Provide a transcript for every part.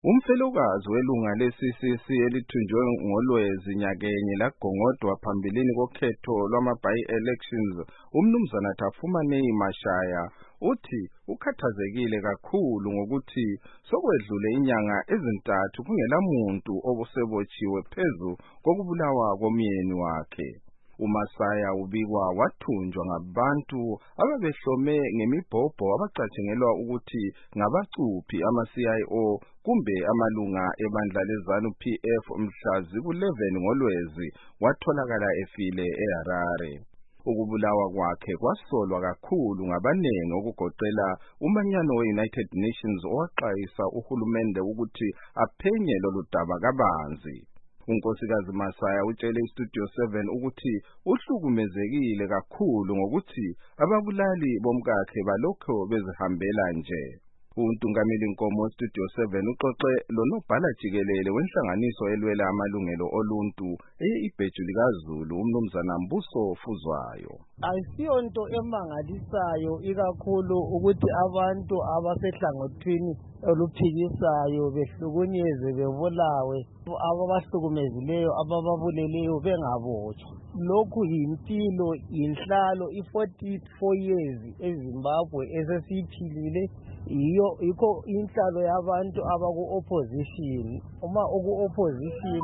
Umfelokazi welunga le-CCC elithunjwe ngolwezi nyakenye lagongodwa phambilini kokhetho lwama-by-elections, umnumzana Thufumanei Mashaya uthi ukhathazekile kakhulu ngokuthi sokwedlule inyanga ezintathu kungelamuntu obusebotshiwe phezu kokubulawa komyeni wakhe. uMasaya ubikwa wathunjwa ngabantu ababehlome ngemibhobho abacatshengelwa ukuthi ngabacuphi ama-CIO kumbe amalunga ebandla leZANU-PF mhla ziku-11 ngolwezi watholakala efile eHarare. Ukubulawa kwakhe kwasolwa kakhulu ngabanengi okugoqela umanyano we-United Nations owaxwayisa uhulumende ukuthi aphenye lolu daba kabanzi. uNkosikazi Masaya utshele iStudio 7 ukuthi uhlukumezekile kakhulu ngokuthi ababulali bomkakhe balokho bezihambela nje. uNtungameli Nkomo Studio 7 uxoxe lonobhala jikelele wenhlanganiso elwela amalungelo oluntu eyibheju likaZulu umnumzana Mbuso Fuzwayo. Ayisiyonto emangalisayo ikakhulu ukuthi abantu abasehlangothini oluphikisayo behlukunyezwe bebulawe, ababahlukumezileyo abababuleleyo bengabotshwa. Lokhu yimpilo inhlalo i-44 years eZimbabwe esesiphilile, yikho inhlalo yabantu abaku-opposition. Uma uku-opposition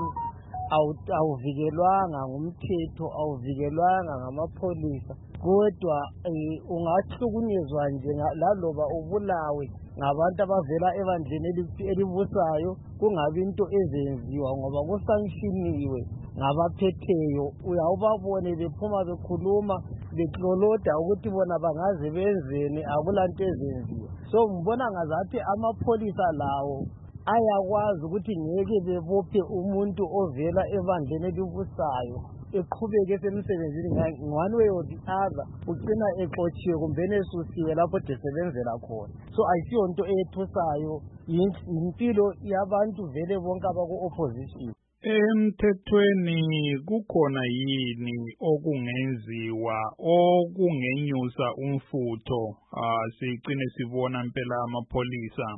awuvikelwanga ngumthetho, awuvikelwanga ngamapholisa, kodwa ungahlukunyezwa nje laloba ubulawe ngabantu abavela ebandleni elibusayo kungabi into ezenziwa ngoba kusankshiniwe ngabaphetheyo. Uyawubabone bephuma bekhuluma bekloloda ukuthi bona bangaze benzeni, akulanto ezenziwa. So ngibona ngazathi amapholisa lawo ayakwazi ukuthi ngeke bebophe umuntu ovela ebandleni elibusayo eqhubeke esemsebenzini one way or the other, ugcina exotshiwe kumbe esusiwe lapho desebenzela khona. So ayisiyonto eyethusayo, impilo yabantu vele bonke abaku-opposition. Emthethweni kukhona yini okungenziwa okungenyusa umfutho sicine sibona impela amapholisa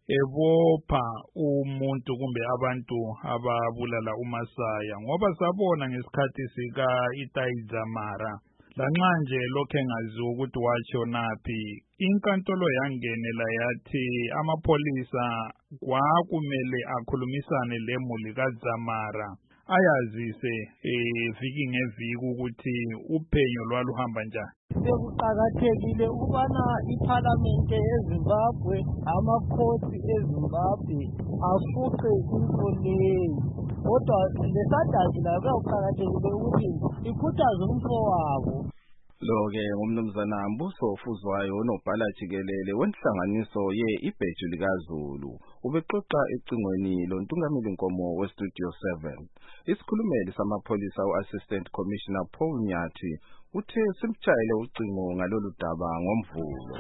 ebopha umuntu kumbe abantu ababulala uMasaya, ngoba sabona ngesikhathi sika Itaizamara lanxa nje lokho engaziwa ukuthi watshonaphi, inkantolo yangenela yathi amapholisa kwakumele akhulumisane lemuli kaZamara ayazise viki ngeviki ukuthi uphenyo lwaluhamba njani. Sekuqakathekile ukubana iParliament yeZimbabwe, amakhosi eZimbabwe afuqe into leyi, kodwa lesadazi layo kuyaqakathekile ukuthi ikhuthaze umfowabo. Lo-ke umnumzana Mbuso Fuzwayo unobhala jikelele wenhlanganiso ye-ibheju likaZulu ubexoxa ecingweni loNtungameli Nkomo weStudio 7. Isikhulumeli samapholisa u-Assistant Commissioner Paul Nyathi uthe simtshayele ucingo ngalolu daba ngoMvulo.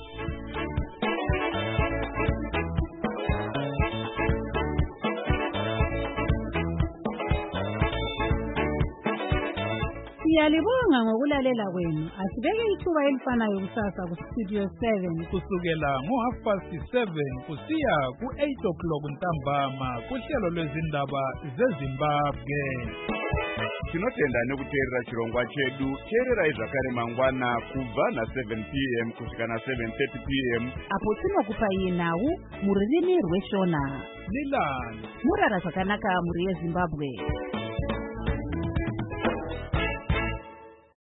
Siyalibonga ngokulalela kwenu. Asibeke ithuba elifanayo kusasa kuStudio 7 kusukela ngo7:30 kusiya ku8:00 ntambama kuhlelo lwezindaba zeZimbabwe. Tinotenda nekuteerera chirongwa chedu. Teerera zvakare mangwana kubva na7 p.m. kusvika na7:30 p.m. apo tinokupai nhau mururimi rweShona. Nilani murara zvakanaka muri yeZimbabwe.